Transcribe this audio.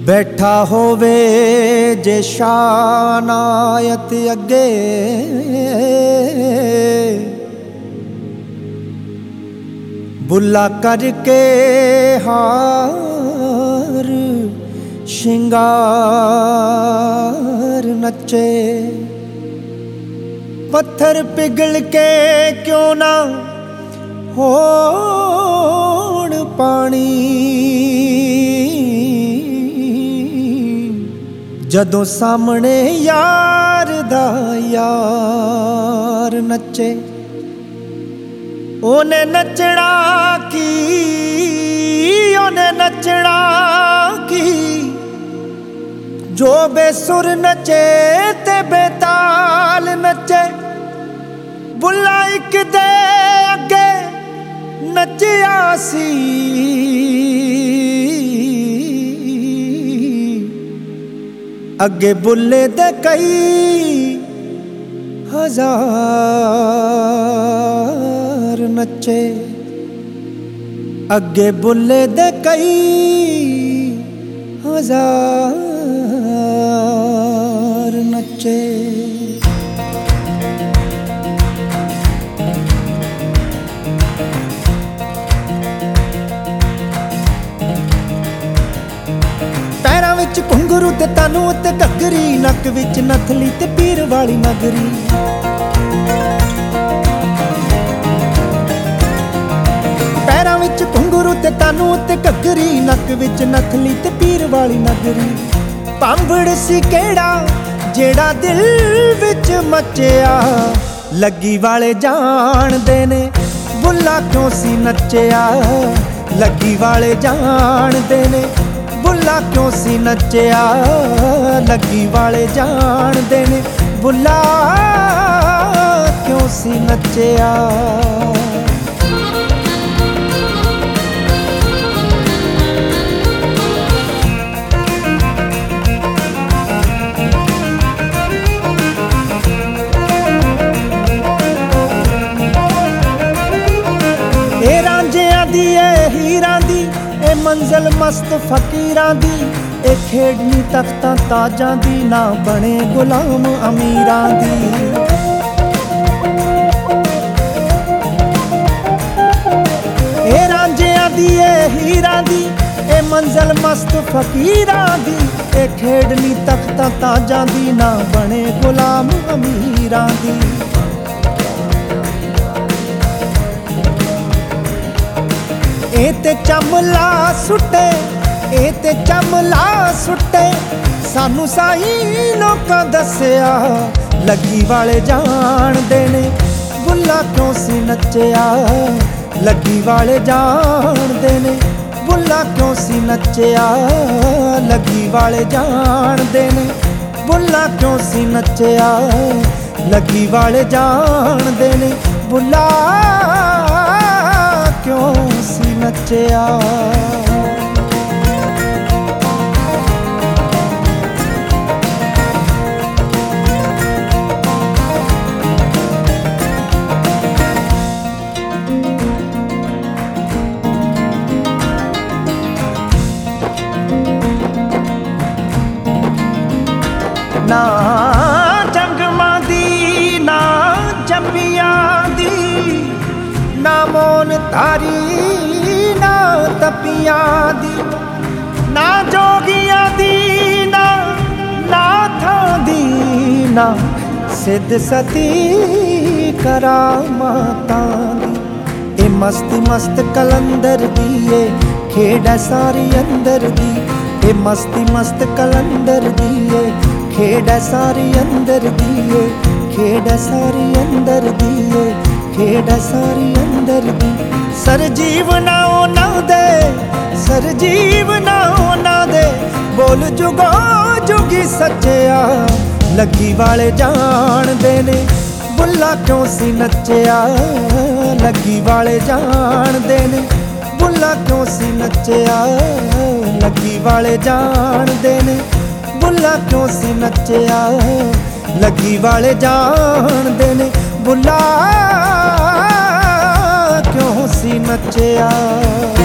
बैठा होवे जे शानायत अगे बुला करके हार शिंगार नचे। पत्थर पिघल के क्यों ना होण पानी, जदों सामने यार दा यार नचे। ओने नचना की, ओने नचना की, जो बेसुर नचे ते बेताल नचे। बुला इक दे अगे नचिया सी, अगे बुले दे कई हजार नचे। अगे बुले दे कई हजार नचे। पैरां विच घुंघरू ते तानू ते घग्गरी, नक विच नथली ते पीर वाली नगरी। पैरां विच घुंघरू ते तानू ते घग्गरी, नक विच नथली ते पीर वाली नगरी। भांबड़ सी केड़ा जेड़ा दिल विच मचिया, लगी वाले जाणदे ने बुला क्यों सी नचिया। लगी वाले जाणदे ने बुला क्यों सी नचिया। लगी वाले जाणदे ने बुला क्यों सी नचिया। ए रांझियां दी ए हीरां दी, ए मंजिल मस्त फकीरां दी, ए खेडनी तख्तां ताजां दी, ना बने गुलाम अमीरां दी। ए रांझियां दी ए हीरां दी, ए मंजिल मस्त फकीरां दी, ए खेडनी तख्तां ताजां दी, ना बने गुलाम अमीरां दी। ए ते चमला सुटे, ए ते चमला सुटे, सानू साई लोकां दस्सिया। लगी वाले जाणदे ने बुला क्यों सी नचिया। लगी वाले जाणदे ने बुला क्यों सी नचिया। लगी वाले जाणदे ने बुला क्यों सी नचिया। लगी वाले जाणदे ने बुला क्यों सी नचिया। ना जंगमां दी, ना जंबियां दी, ना मोन तारी, ना तपियां दी, ना जोगियां दी, ना नाथां दी, ना सिद्ध सती करामातां दी। ए मस्ती मस्त कलंदर दी, ए खेड़ सारी अंदर दी। ए मस्ती मस्त कलंदर दी, ए खेड़ सारी अंदर दी। ए खेड़ सारी अंदर दी, ए खेड़ सारी अंदर दी। सरजीव ना होना दे, सरजीव ना होना दे, बोल जुगो जुगी सच्चिया। लगी वाले जाणदे ने बुला क्यों सी नचिया। लगी वाले जाणदे ने बुला क्यों सी नचिया। लगी वाले जाणदे ने बुला क्यों सी नचिया। लगी वाले जाणदे ने बुला क्यों सी नचिया।